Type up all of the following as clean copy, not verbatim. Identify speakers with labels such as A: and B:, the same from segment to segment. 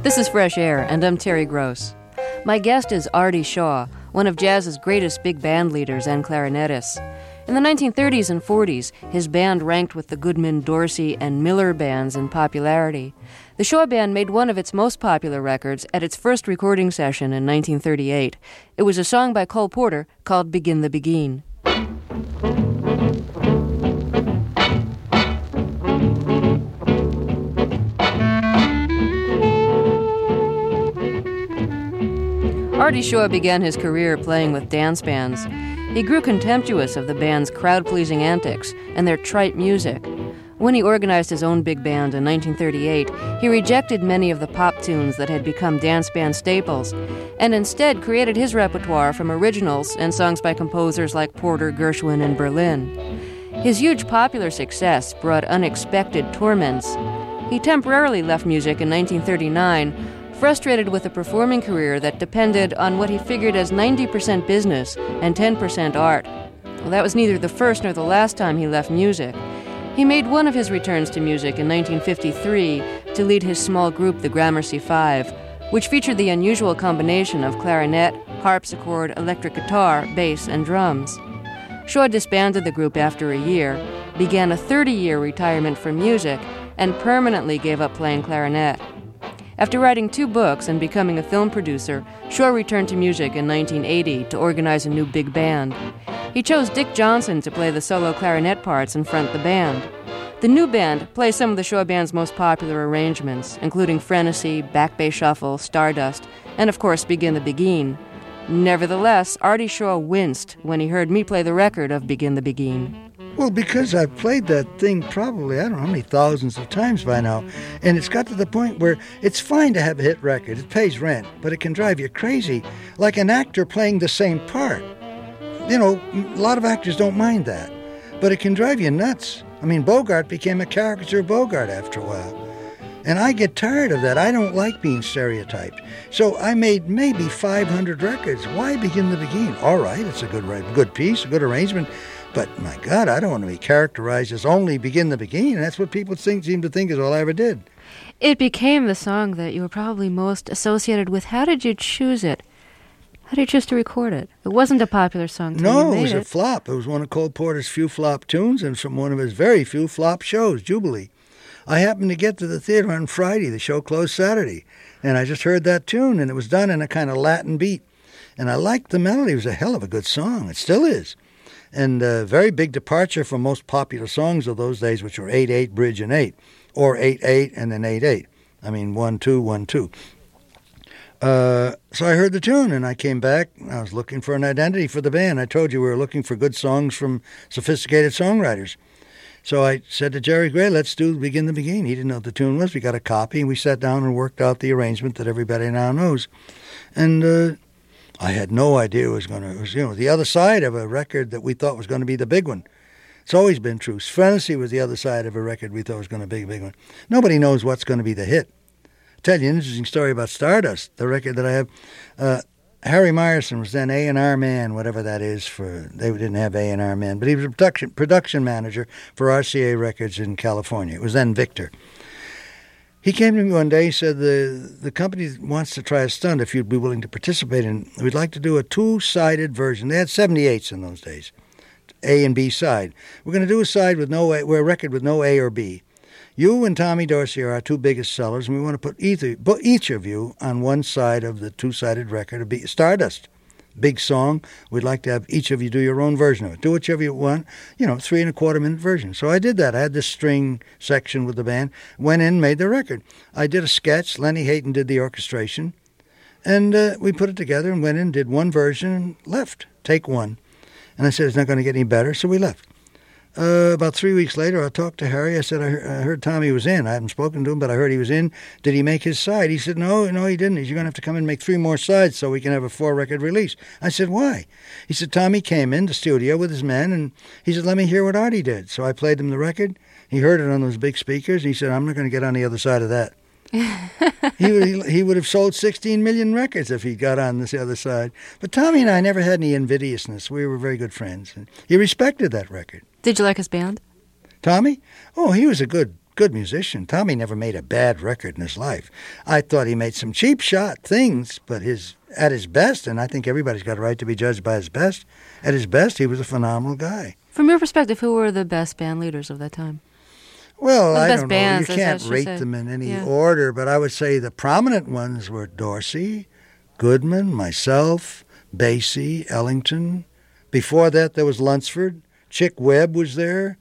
A: This is Fresh Air, and I'm Terry Gross. My guest is Artie Shaw, one of jazz's greatest big band leaders and clarinetists. In the 1930s and 40s, his band ranked with the Goodman, Dorsey, and Miller bands in popularity. The Shaw Band made one of its most popular records at its first recording session in 1938. It was a song by Cole Porter called Begin the Begin. Artie Shaw began his career playing with dance bands. He grew contemptuous of the band's crowd-pleasing antics and their trite music. When he organized his own big band in 1938, he rejected many of the pop tunes that had become dance band staples, and instead created his repertoire from originals and songs by composers like Porter, Gershwin, and Berlin. His huge popular success brought unexpected torments. He temporarily left music in 1939, frustrated with a performing career that depended on what he figured as 90% business and 10% art. Well, that was neither the first nor the last time he left music. He made one of his returns to music in 1953 to lead his small group, the Gramercy Five, which featured the unusual combination of clarinet, harpsichord, electric guitar, bass, and drums. Shaw disbanded the group after a year, began a 30-year retirement from music, and permanently gave up playing clarinet. After writing 2 books and becoming a film producer, Shaw returned to music in 1980 to organize a new big band. He chose Dick Johnson to play the solo clarinet parts and front the band. The new band plays some of the Shaw Band's most popular arrangements, including Frenesy, Back Bay Shuffle, Stardust, and of course Begin the Begin. Nevertheless, Artie Shaw winced when he heard me play the record of Begin the Begin.
B: Well, because I've played that thing probably, I don't know how many thousands of times by now, and it's got to the point where it's fine to have a hit record. It pays rent, but it can drive you crazy, like an actor playing the same part. You know, a lot of actors don't mind that, but it can drive you nuts. I mean, Bogart became a caricature of Bogart after a while. And I get tired of that. I don't like being stereotyped. So I made maybe 500 records. Why Begin the Begin? All right, it's a good piece, a good arrangement. But, my God, I don't want to be characterized as only Begin the Begin. That's what people seem to think is all I ever did.
A: It became the song that you were probably most associated with. How did you choose it? How did you choose to record it? It wasn't a popular song till you made it.
B: No, it was a flop. It was one of Cole Porter's few flop tunes and from one of his very few flop shows, Jubilee. I happened to get to the theater on Friday. The show closed Saturday. And I just heard that tune, and it was done in a kind of Latin beat. And I liked the melody. It was a hell of a good song. It still is. And a very big departure from most popular songs of those days, which were 8-8, bridge, and 8, or 8-8 and then 8-8. I mean, 1-2, 1-2. So I heard the tune, and I came back. I was looking for an identity for the band. I told you we were looking for good songs from sophisticated songwriters. So I said to Jerry Gray, let's do Begin the Begin. He didn't know what the tune was. We got a copy, and we sat down and worked out the arrangement that everybody now knows. And I had no idea it was the other side of a record that we thought was going to be the big one. It's always been true. Frenesy was the other side of a record we thought was going to be a big one. Nobody knows what's going to be the hit. I'll tell you an interesting story about Stardust, the record that I have. Harry Myerson was then A&R man, whatever that is. They didn't have A&R man, but he was a production manager for RCA Records in California. It was then Victor. He came to me one day. He said, the company wants to try a stunt if you'd be willing to participate in. We'd like to do a 2-sided version. They had 78s in those days, A and B side. We're going to do a side with no A, we're a record with no A or B. You and Tommy Dorsey are our 2 biggest sellers, and we want to put each of you on one side of the 2-sided record, Stardust. Big song. We'd like to have each of you do your own version of it. Do whichever you want, 3.25-minute version. So I did that. I had this string section with the band, went in, made the record. I did a sketch. Lenny Hayton did the orchestration. And we put it together and went in, did one version, and left. Take one. And I said, it's not going to get any better, so we left. About 3 weeks later, I talked to Harry. I said, I heard Tommy was in. I hadn't spoken to him, but I heard he was in. Did he make his side? He said, no, he didn't. You're going to have to come and make 3 more sides so we can have a 4-record release. I said, why? He said, Tommy came in the studio with his men, and he said, let me hear what Artie did. So I played him the record. He heard it on those big speakers, and he said, I'm not going to get on the other side of that. He would have sold 16 million records if he got on this other side. But Tommy and I never had any envidiousness. We were very good friends. And he respected that record.
A: Did you like his band?
B: Tommy? Oh, he was a good good musician. Tommy never made a bad record in his life. I thought he made some cheap shot things, but at his best, and I think everybody's got a right to be judged by his best, at his best, he was a phenomenal guy.
A: From your perspective, who were the best band leaders of that time?
B: Well, I
A: best
B: don't
A: bands,
B: know. You can't rate them in any order, but I would say the prominent ones were Dorsey, Goodman, myself, Basie, Ellington. Before that, there was Lunsford. Chick Webb was there.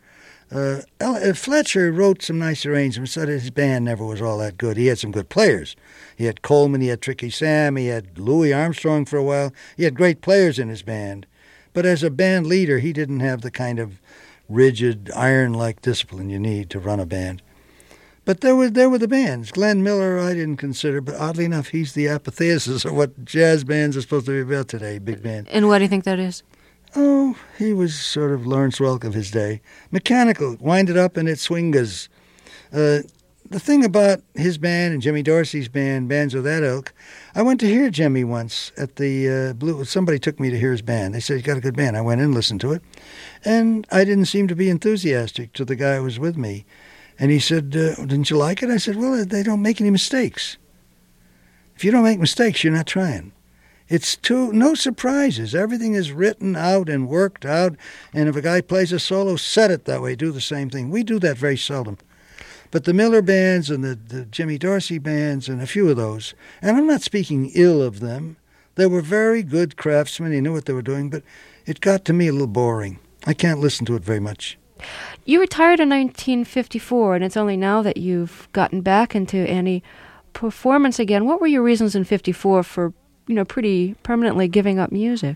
B: Fletcher wrote some nice arrangements, so that his band never was all that good. He had some good players. He had Coleman, he had Tricky Sam, he had Louis Armstrong for a while. He had great players in his band. But as a band leader, he didn't have the kind of rigid, iron-like discipline you need to run a band. But there were the bands. Glenn Miller I didn't consider, but oddly enough, he's the apotheosis of what jazz bands are supposed to be about today, big band.
A: And why do you think that is?
B: Oh, he was sort of Lawrence Welk of his day. Mechanical, winded up in its swingas. The thing about his band and Jimmy Dorsey's band, bands of that ilk, I went to hear Jimmy once at the Blue. Somebody took me to hear his band. They said, he's got a good band. I went in and listened to it. And I didn't seem to be enthusiastic to the guy who was with me. And he said, didn't you like it? I said, well, they don't make any mistakes. If you don't make mistakes, you're not trying. It's no surprises. Everything is written out and worked out. And if a guy plays a solo, set it that way. Do the same thing. We do that very seldom. But the Miller bands and the Jimmy Dorsey bands and a few of those, and I'm not speaking ill of them, they were very good craftsmen. They knew what they were doing, but it got to me a little boring. I can't listen to it very much.
A: You retired in 1954, and it's only now that you've gotten back into any performance again. What were your reasons in 54 for, pretty permanently giving up music?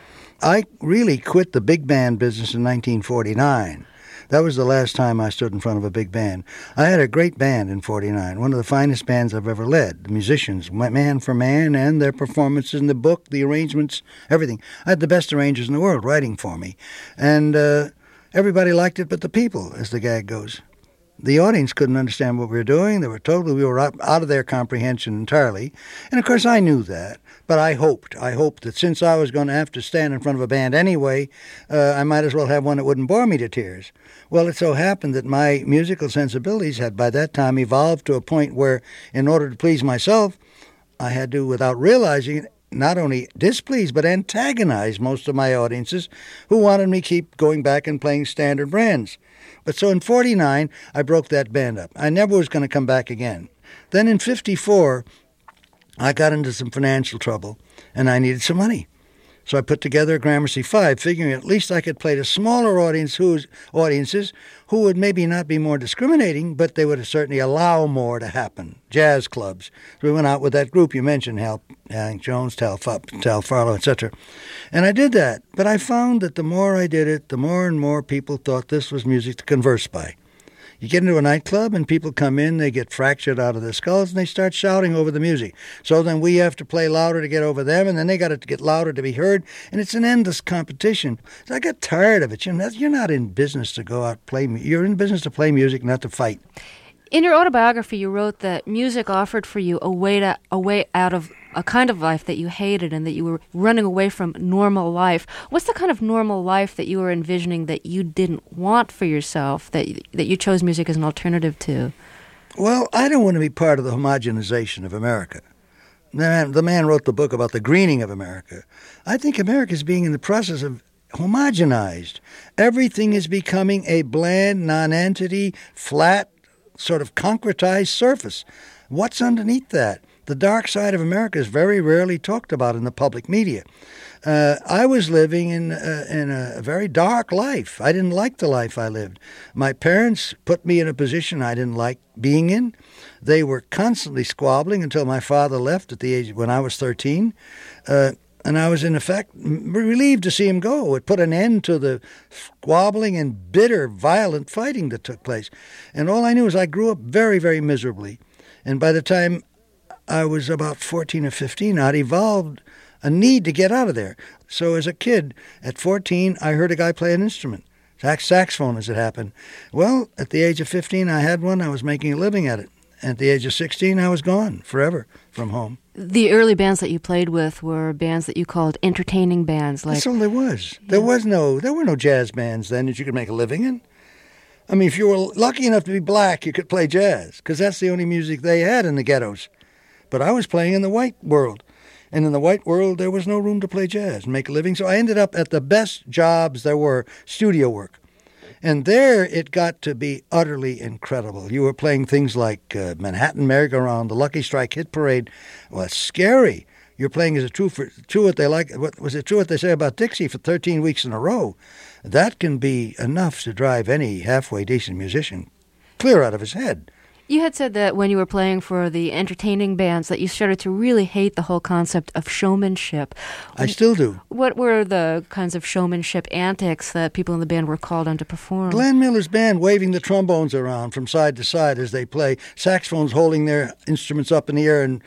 B: I really quit the big band business in 1949. That was the last time I stood in front of a big band. I had a great band in 49, one of the finest bands I've ever led. The musicians, man for man, and their performances in the book, the arrangements, everything. I had the best arrangers in the world writing for me. And everybody liked it but the people, as the gag goes. The audience couldn't understand what we were doing. We were out of their comprehension entirely. And, of course, I knew that. But I hoped that since I was going to have to stand in front of a band anyway, I might as well have one that wouldn't bore me to tears. Well, it so happened that my musical sensibilities had by that time evolved to a point where, in order to please myself, I had to, without realizing it, not only displease but antagonize most of my audiences who wanted me to keep going back and playing standard brands. But so in 49, I broke that band up. I never was going to come back again. Then in 54, I got into some financial trouble, and I needed some money. So I put together a Gramercy 5, figuring at least I could play to smaller audiences who would maybe not be more discriminating, but they would certainly allow more to happen. Jazz clubs. So we went out with that group you mentioned, Hank Jones, Tal Farlow, etc. And I did that. But I found that the more I did it, the more and more people thought this was music to converse by. You get into a nightclub and people come in, they get fractured out of their skulls, and they start shouting over the music. So then we have to play louder to get over them, and then they got to get louder to be heard, and it's an endless competition. So I got tired of it. You're not in business to go out play. You're in business to play music, not to fight.
A: In your autobiography, you wrote that music offered for you a way out of a kind of life that you hated and that you were running away from normal life. What's the kind of normal life that you were envisioning that you didn't want for yourself, that you chose music as an alternative to?
B: Well, I don't want to be part of the homogenization of America. The man wrote the book about the greening of America. I think America is being in the process of homogenized. Everything is becoming a bland, non-entity, flat, sort of concretized surface. What's underneath that? The dark side of America is very rarely talked about in the public media. I was living in a very dark life. I didn't like the life I lived. My parents put me in a position I didn't like being in. They were constantly squabbling until my father left at the age when I was 13. And I was, in effect, relieved to see him go. It put an end to the squabbling and bitter, violent fighting that took place. And all I knew is I grew up very, very miserably. And by the time I was about 14 or 15, I'd evolved a need to get out of there. So as a kid, at 14, I heard a guy play an instrument, saxophone as it happened. Well, at the age of 15, I had one. I was making a living at it. At the age of 16, I was gone forever from home.
A: The early bands that you played with were bands that you called entertaining bands.
B: That's all there was. There were no jazz bands then that you could make a living in. I mean, if you were lucky enough to be black, you could play jazz, because that's the only music they had in the ghettos. But I was playing in the white world. And in the white world, there was no room to play jazz and make a living. So I ended up at the best jobs there were, studio work. And there it got to be utterly incredible. You were playing things like Manhattan Merry-Go-Round, the Lucky Strike Hit Parade. Well, it's scary. You're playing as a true what they like. Was it true what they say about Dixie for 13 weeks in a row? That can be enough to drive any halfway decent musician clear out of his head.
A: You had said that when you were playing for the entertaining bands that you started to really hate the whole concept of showmanship.
B: I still do.
A: What were the kinds of showmanship antics that people in the band were called on to perform?
B: Glenn Miller's band waving the trombones around from side to side as they play, saxophones holding their instruments up in the air and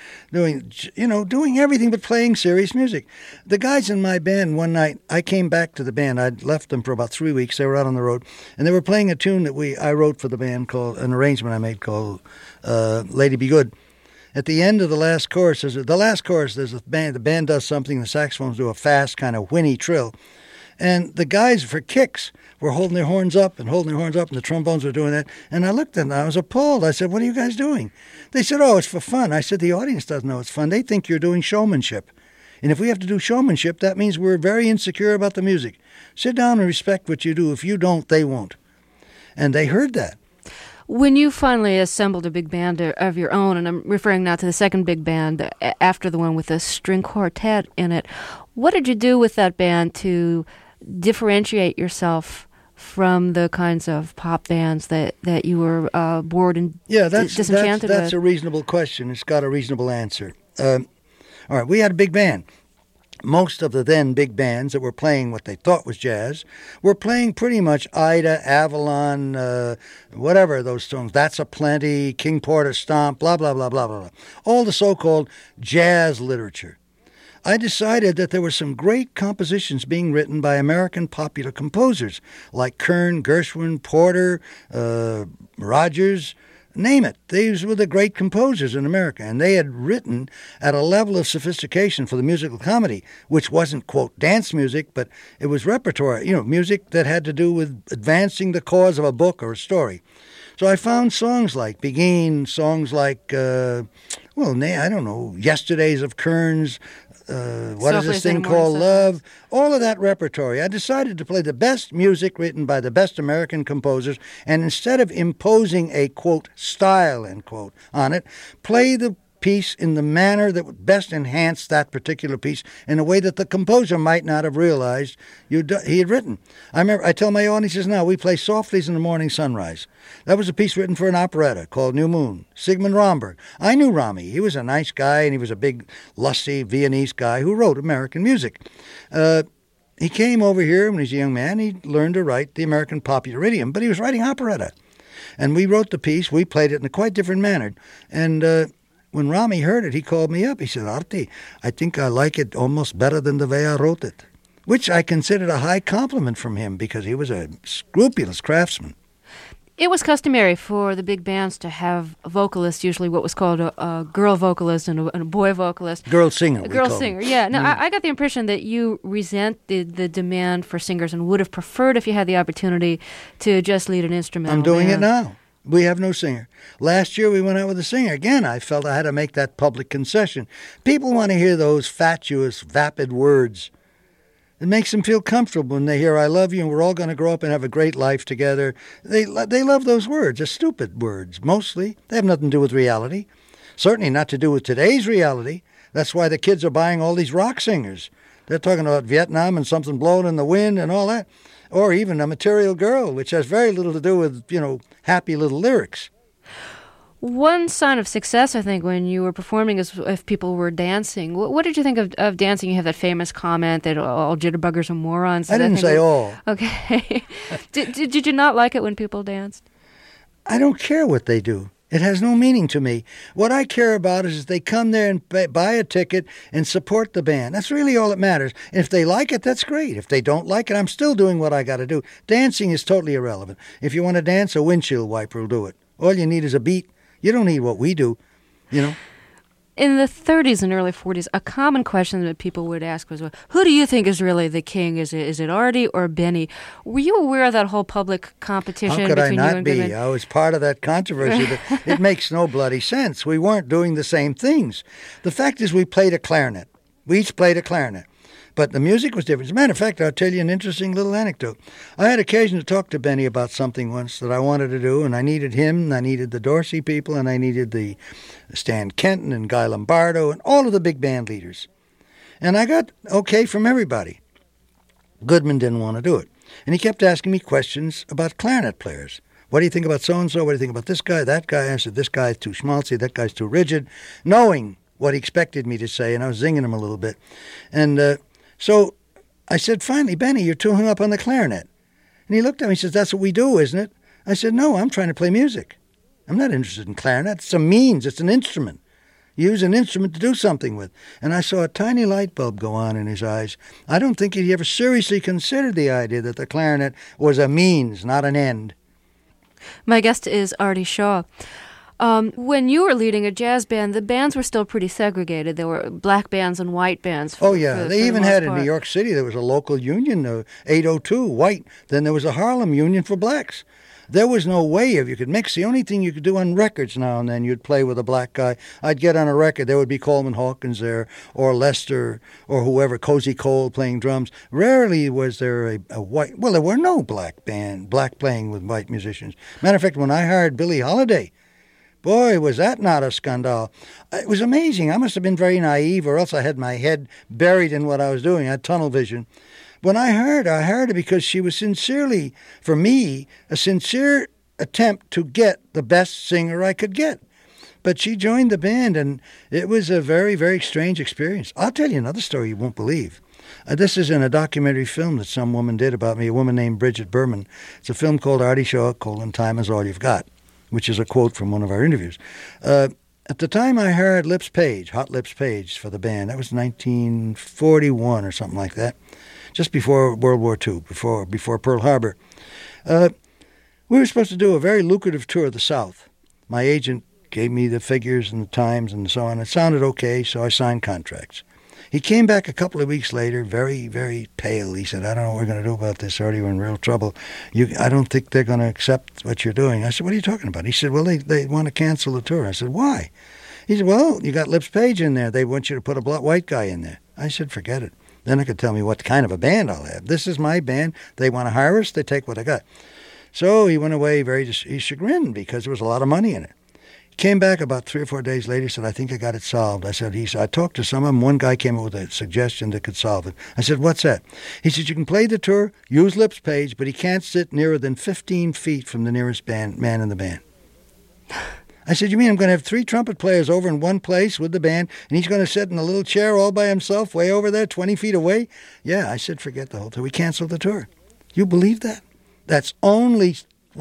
B: doing everything but playing serious music. The guys in my band one night, I came back to the band. I'd left them for about 3 weeks. They were out on the road, and they were playing a tune that I wrote for the band, called an arrangement I made called Lady Be Good. At the end of the last chorus, there's the band does something, the saxophones do a fast kind of whinny trill. And the guys, for kicks, were holding their horns up, and the trombones were doing that. And I looked at them, I was appalled. I said, "What are you guys doing?" They said, "Oh, it's for fun." I said, "The audience doesn't know it's fun. They think you're doing showmanship. And if we have to do showmanship, that means we're very insecure about the music. Sit down and respect what you do. If you don't, they won't." And they heard that.
A: When you finally assembled a big band of your own, and I'm referring now to the second big band after the one with the string quartet in it, what did you do with that band to differentiate yourself from the kinds of pop bands that you were bored and disenchanted with?
B: That's a reasonable question. It's got a reasonable answer. All right, we had a big band. Most of the then big bands that were playing what they thought was jazz were playing pretty much Ida, Avalon, whatever those songs, That's a Plenty, King Porter Stomp, blah, blah, blah, blah, blah, blah. All the so-called jazz literature. I decided that there were some great compositions being written by American popular composers like Kern, Gershwin, Porter, Rogers. Name it. These were the great composers in America, and they had written at a level of sophistication for the musical comedy, which wasn't, quote, dance music, but it was repertoire, music that had to do with advancing the cause of a book or a story. So I found songs like Begin, songs like, I don't know, Yesterdays of Kearns, what is this thing called Love? All of that repertory. I decided to play the best music written by the best American composers, and instead of imposing a, quote, style, end quote, on it, play the piece in the manner that would best enhance that particular piece in a way that the composer might not have realized he had written. I tell my audiences now, we play Softlies in the Morning Sunrise. That was a piece written for an operetta called New Moon. Sigmund Romberg. I knew Rami. He was a nice guy, and he was a big, lusty Viennese guy who wrote American music. He came over here when he was a young man. He learned to write the American popular idiom, but he was writing operetta. And we wrote the piece. We played it in a quite different manner. And when Rami heard it, he called me up. He said, "Artie, I think I like it almost better than the way I wrote it," which I considered a high compliment from him because he was a scrupulous craftsman.
A: It was customary for the big bands to have vocalists, usually what was called a girl vocalist and a boy vocalist.
B: Girl singer.
A: A girl singer, yeah. Now, I got the impression that you resented the demand for singers and would have preferred, if you had the opportunity, to just lead an instrumental.
B: I'm doing
A: band.
B: it now. We have no singer. Last year we went out with a singer. Again, I felt I had to make that public concession. People want to hear those fatuous, vapid words. It makes them feel comfortable when they hear, "I love you, and we're all going to grow up and have a great life together." They love those words. They're stupid words, mostly. They have nothing to do with reality. Certainly not to do with today's reality. That's why the kids are buying all these rock singers. They're talking about Vietnam and something blowing in the wind and all that. Or even A Material Girl, which has very little to do with, happy little lyrics.
A: One sign of success, I think, when you were performing is if people were dancing. What did you think of dancing? You have that famous comment that all jitterbuggers are morons.
B: I didn't say all.
A: Okay. Did you not like it when people danced?
B: I don't care what they do. It has no meaning to me. What I care about is they come there and buy a ticket and support the band. That's really all that matters. And if they like it, that's great. If they don't like it, I'm still doing what I got to do. Dancing is totally irrelevant. If you want to dance, a windshield wiper will do it. All you need is a beat. You don't need what we do,
A: In the 30s and early 40s, a common question that people would ask was, well, who do you think is really the king? Is it Artie or Benny? Were you aware of that whole public competition
B: How could I
A: between you
B: not
A: and
B: be?
A: Goodman?
B: I was part of that controversy. But it makes no bloody sense. We weren't doing the same things. The fact is we played a clarinet. We each played a clarinet. But the music was different. As a matter of fact, I'll tell you an interesting little anecdote. I had occasion to talk to Benny about something once that I wanted to do, and I needed him, and I needed the Dorsey people, and I needed the Stan Kenton and Guy Lombardo and all of the big band leaders. And I got okay from everybody. Goodman didn't want to do it. And he kept asking me questions about clarinet players. What do you think about so-and-so? What do you think about this guy, that guy? I said, this guy's too schmaltzy, that guy's too rigid, knowing what he expected me to say, and I was zinging him a little bit. And so I said, finally, Benny, you're too hung up on the clarinet. And he looked at me and says, that's what we do, isn't it? I said, no, I'm trying to play music. I'm not interested in clarinet. It's a means. It's an instrument. You use an instrument to do something with. And I saw a tiny light bulb go on in his eyes. I don't think he ever seriously considered the idea that the clarinet was a means, not an end.
A: My guest is Artie Shaw. When you were leading a jazz band, the bands were still pretty segregated. There were black bands and white bands.
B: They even had in New York City, there was a local union, 802, white. Then there was a Harlem union for blacks. There was no way if you could mix. The only thing you could do on records now and then, you'd play with a black guy. I'd get on a record, there would be Coleman Hawkins there, or Lester, or whoever, Cozy Cole playing drums. Rarely was there a white. Well, there were no black playing with white musicians. Matter of fact, when I hired Billie Holiday, boy, was that not a scandal. It was amazing. I must have been very naive, or else I had my head buried in what I was doing. I had tunnel vision. When I hired her because she was sincerely, for me, a sincere attempt to get the best singer I could get. But she joined the band, and it was a very, very strange experience. I'll tell you another story you won't believe. This is in a documentary film that some woman did about me, a woman named Bridget Berman. It's a film called Artie Shaw, Time Is All You've Got, which is a quote from one of our interviews. At the time I hired Lips Page, Hot Lips Page, for the band. That was 1941 or something like that, just before World War II, before Pearl Harbor. We were supposed to do a very lucrative tour of the South. My agent gave me the figures and the times and so on. It sounded okay, so I signed contracts. He came back a couple of weeks later, very, very pale. He said, I don't know what we're going to do about this, Artie. We're in real trouble. I don't think they're going to accept what you're doing. I said, what are you talking about? He said, well, they want to cancel the tour. I said, why? He said, well, you got Lips Page in there. They want you to put a white guy in there. I said, forget it. Then I could tell me what kind of a band I'll have. This is my band. They want to hire us. They take what I got. So he went away he's chagrined because there was a lot of money in it. He came back about 3 or 4 days later, said, I think I got it solved. I said, I talked to some of them. One guy came up with a suggestion that could solve it. I said, what's that? He said, you can play the tour, use Lips Page, but he can't sit nearer than 15 feet from the nearest man in the band. I said, you mean I'm going to have 3 trumpet players over in one place with the band, and he's going to sit in a little chair all by himself way over there, 20 feet away? Yeah, I said, forget the whole tour. We canceled the tour. You believe that? That's only,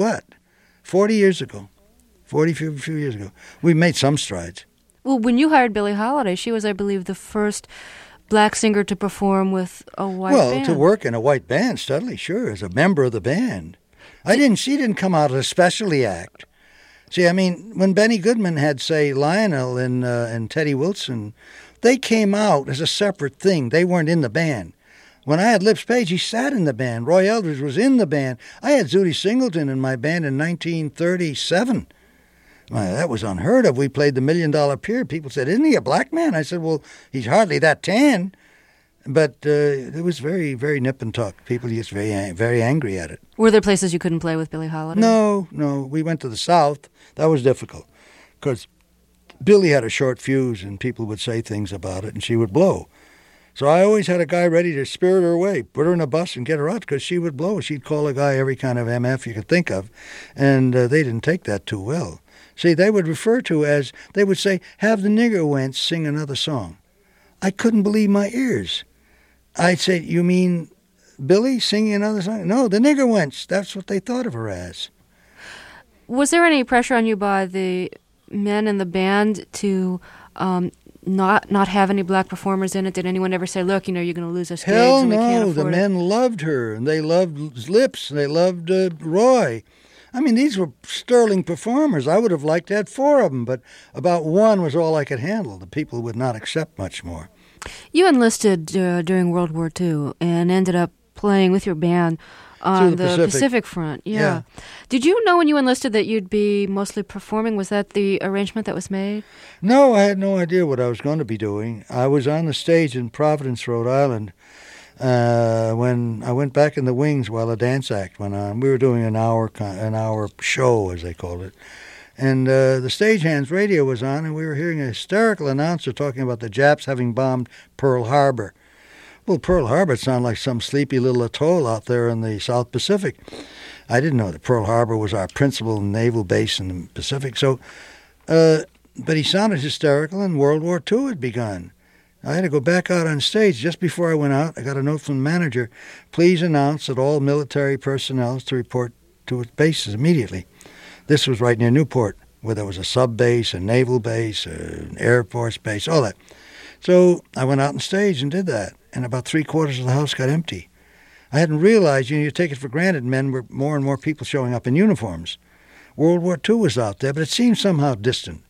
B: 40 years ago. 40 few years ago. We made some strides.
A: Well, when you hired Billie Holiday, she was, I believe, the first black singer to perform with a white band.
B: Well, to work in a white band, Studley, sure, as a member of the band. She didn't come out as a specialty act. See, I mean, when Benny Goodman had, say, Lionel and Teddy Wilson, they came out as a separate thing. They weren't in the band. When I had Lips Page, he sat in the band. Roy Eldridge was in the band. I had Zutty Singleton in my band in 1937. Well, that was unheard of. We played the $1 Million Pier. People said, isn't he a black man? I said, well, he's hardly that tan. But it was very, very nip and tuck. People just very, very angry at it.
A: Were there places you couldn't play with Billie Holiday?
B: No. We went to the South. That was difficult because Billie had a short fuse and people would say things about it and she would blow. So I always had a guy ready to spirit her away, put her in a bus and get her out because she would blow. She'd call a guy every kind of MF you could think of, and they didn't take that too well. See, they would refer to as, they would say, have the nigger wench sing another song. I couldn't believe my ears. I'd say, you mean Billie singing another song? No, the nigger wench. That's what they thought of her as.
A: Was there any pressure on you by the men in the band to not have any black performers in it? Did anyone ever say, look, you're going to lose us gigs and we can't afford it?
B: The men loved her, and they loved Lips, and they loved Roy. I mean, these were sterling performers. I would have liked to have 4 of them, but about 1 was all I could handle. The people would not accept much more.
A: You enlisted during World War II and ended up playing with your band on the Pacific Front. Yeah. Did you know when you enlisted that you'd be mostly performing? Was that the arrangement that was made?
B: No, I had no idea what I was going to be doing. I was on the stage in Providence, Rhode Island, when I went back in the wings while a dance act went on. We were doing an hour show, as they called it. And the stagehands radio was on, and we were hearing a hysterical announcer talking about the Japs having bombed Pearl Harbor. Well, Pearl Harbor sounded like some sleepy little atoll out there in the South Pacific. I didn't know that Pearl Harbor was our principal naval base in the Pacific. So, but he sounded hysterical, and World War II had begun. I had to go back out on stage. Just before I went out, I got a note from the manager. Please announce that all military personnel is to report to its bases immediately. This was right near Newport, where there was a sub base, a naval base, an Air Force base, all that. So I went out on stage and did that, and about 3/4 of the house got empty. I hadn't realized, you take it for granted, more and more people showing up in uniforms. World War II was out there, but it seemed somehow distant.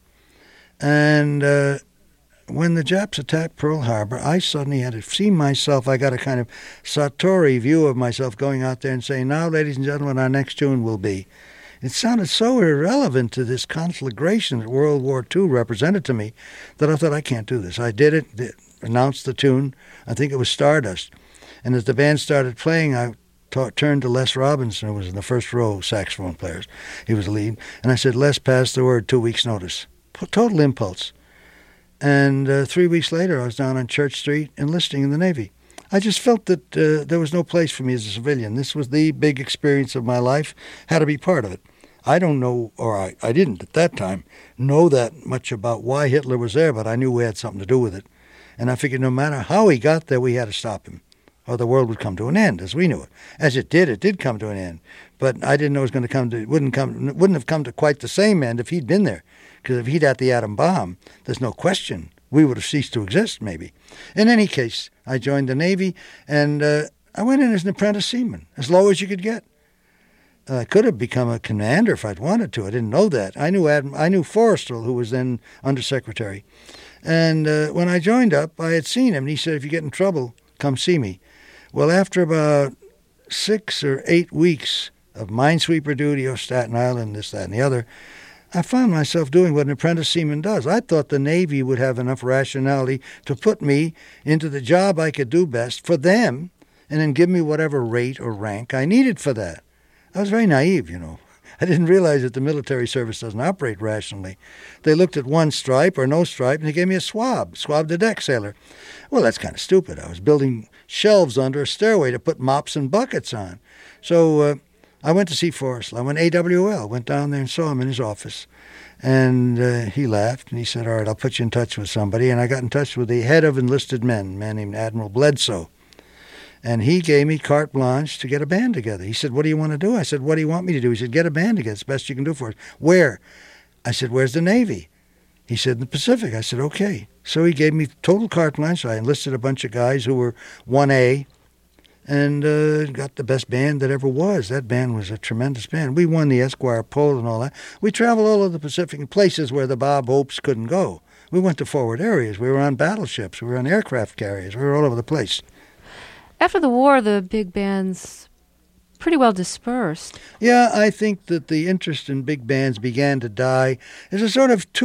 B: And when the Japs attacked Pearl Harbor, I suddenly had to see myself. I got a kind of Sartori view of myself going out there and saying, now, ladies and gentlemen, our next tune will be. It sounded so irrelevant to this conflagration that World War II represented to me that I thought, I can't do this. I did it, announced the tune. I think it was Stardust. And as the band started playing, I turned to Les Robinson, who was in the first row, saxophone players. He was the lead. And I said, Les, pass the word, 2 weeks' notice. Total impulse. And 3 weeks later, I was down on Church Street enlisting in the Navy. I just felt that there was no place for me as a civilian. This was the big experience of my life, had to be part of it. I don't know, or I didn't at that time, know that much about why Hitler was there, but I knew we had something to do with it. And I figured no matter how he got there, we had to stop him, or the world would come to an end, as we knew it. As it did come to an end. But I didn't know it was going to come to, wouldn't have come to quite the same end if he'd been there. Because if he'd had the atom bomb, there's no question we would have ceased to exist, maybe. In any case, I joined the Navy, and I went in as an apprentice seaman, as low as you could get. I could have become a commander if I'd wanted to. I didn't know that. I knew Forrestal, who was then undersecretary. And when I joined up, I had seen him, and he said, if you get in trouble, come see me. Well, after about 6 or 8 weeks of minesweeper duty on Staten Island, this, that, and the other, I found myself doing what an apprentice seaman does. I thought the Navy would have enough rationality to put me into the job I could do best for them and then give me whatever rate or rank I needed for that. I was very naive, I didn't realize that the military service doesn't operate rationally. They looked at one stripe or no stripe, and they gave me a swab the deck sailor. Well, that's kind of stupid. I was building shelves under a stairway to put mops and buckets on. So I went to see Forrestal. I went AWL, went down there and saw him in his office. And he laughed, and he said, all right, I'll put you in touch with somebody. And I got in touch with the head of enlisted men, a man named Admiral Bledsoe. And he gave me carte blanche to get a band together. He said, what do you want to do? I said, what do you want me to do? He said, get a band together. It's the best you can do for us. Where? I said, where's the Navy? He said, in the Pacific. I said, okay. So he gave me total carte blanche. I enlisted a bunch of guys who were 1A and got the best band that ever was. That band was a tremendous band. We won the Esquire Pole and all that. We traveled all over the Pacific in places where the Bob Hopes couldn't go. We went to forward areas. We were on battleships. We were on aircraft carriers. We were all over the place.
A: After the war, the big bands pretty well dispersed.
B: Yeah, I think that the interest in big bands began to die. It's a sort of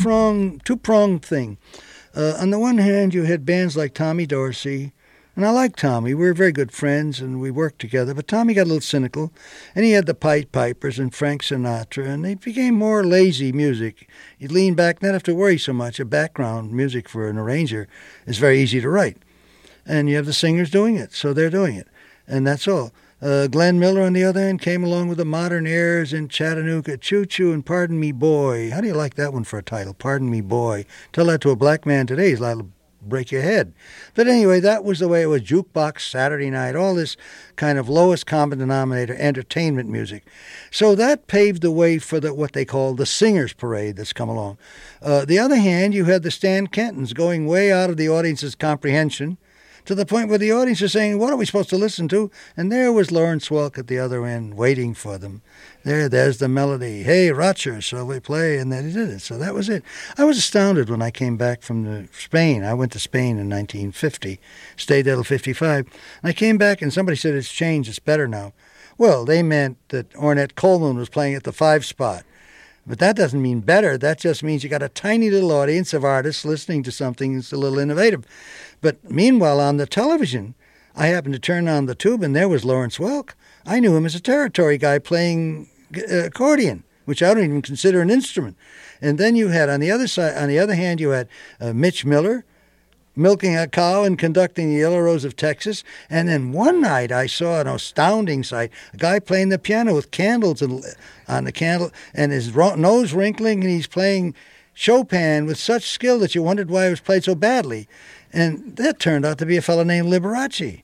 B: two-pronged thing. On the one hand, you had bands like Tommy Dorsey, and I liked Tommy. We were very good friends, and we worked together. But Tommy got a little cynical, and he had the Pied Pipers and Frank Sinatra, and they became more lazy music. You'd lean back, not have to worry so much. A background music for an arranger is very easy to write. And you have the singers doing it, so they're doing it. And that's all. Glenn Miller, on the other hand, came along with the modern airs in Chattanooga, Choo Choo and Pardon Me Boy. How do you like that one for a title, Pardon Me Boy? Tell that to a black man today, he's liable to break your head. But anyway, that was the way it was. Jukebox, Saturday night, all this kind of lowest common denominator entertainment music. So that paved the way for what they call the Singers Parade that's come along. The other hand, you had the Stan Kentons going way out of the audience's comprehension to the point where the audience is saying, what are we supposed to listen to? And there was Lawrence Welk at the other end waiting for them. There's the melody. Hey, Roger, shall we play? And then he did it. So that was it. I was astounded when I came back from Spain. I went to Spain in 1950, stayed there till 55. And I came back and somebody said, it's changed, it's better now. Well, they meant that Ornette Coleman was playing at the 5 spot. But that doesn't mean better. That just means you got a tiny little audience of artists listening to something that's a little innovative. But meanwhile, on the television, I happened to turn on the tube, and there was Lawrence Welk. I knew him as a territory guy playing accordion, which I don't even consider an instrument. And then you had, on the other hand, you had Mitch Miller milking a cow and conducting the Yellow Rose of Texas. And then one night I saw an astounding sight, a guy playing the piano with candles on the candle and his nose wrinkling, and he's playing Chopin with such skill that you wondered why it was played so badly. And that turned out to be a fellow named Liberace.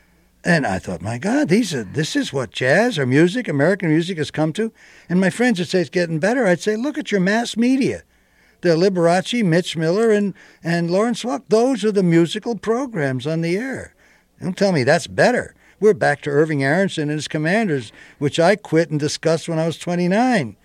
B: And I thought, my God, this is what jazz or music, American music, has come to. And my friends would say it's getting better. I'd say, look at your mass media. The Liberace, Mitch Miller, and Lawrence Welk. Those are the musical programs on the air. Don't tell me that's better. We're back to Irving Aronson and his Commanders, which I quit and discussed when I was 19,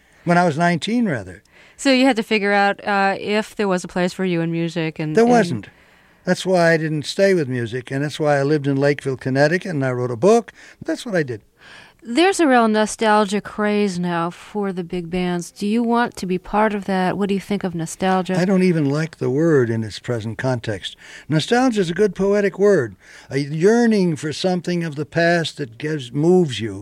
B: rather.
A: So you had to figure out if there was a place for you in music.
B: There wasn't. That's why I didn't stay with music, and that's why I lived in Lakeville, Connecticut, and I wrote a book. That's what I did.
A: There's a real nostalgia craze now for the big bands. Do you want to be part of that? What do you think of nostalgia?
B: I don't even like the word in its present context. Nostalgia is a good poetic word, a yearning for something of the past that moves you.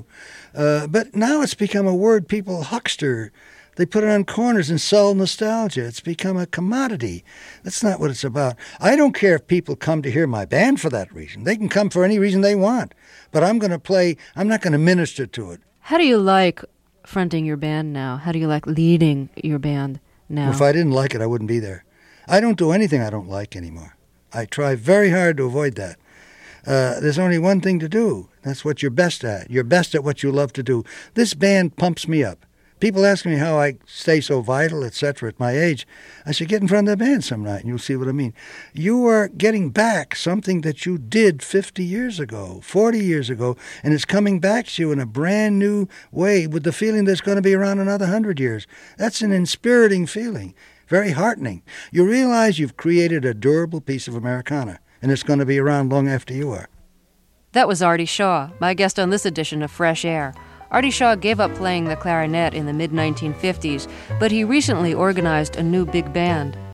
B: But now it's become a word people huckster. They put it on corners and sell nostalgia. It's become a commodity. That's not what it's about. I don't care if people come to hear my band for that reason. They can come for any reason they want. But I'm not going to minister to it.
A: How do you like fronting your band now? How do you like leading your band now?
B: Well, if I didn't like it, I wouldn't be there. I don't do anything I don't like anymore. I try very hard to avoid that. There's only one thing to do. That's what you're best at. You're best at what you love to do. This band pumps me up. People ask me how I stay so vital, etc. at my age. I say, get in front of the band some night and you'll see what I mean. You are getting back something that you did 50 years ago, 40 years ago, and it's coming back to you in a brand new way with the feeling that it's going to be around another 100 years. That's an inspiriting feeling, very heartening. You realize you've created a durable piece of Americana, and it's going to be around long after you are.
A: That was Artie Shaw, my guest on this edition of Fresh Air. Artie Shaw gave up playing the clarinet in the mid-1950s, but he recently organized a new big band.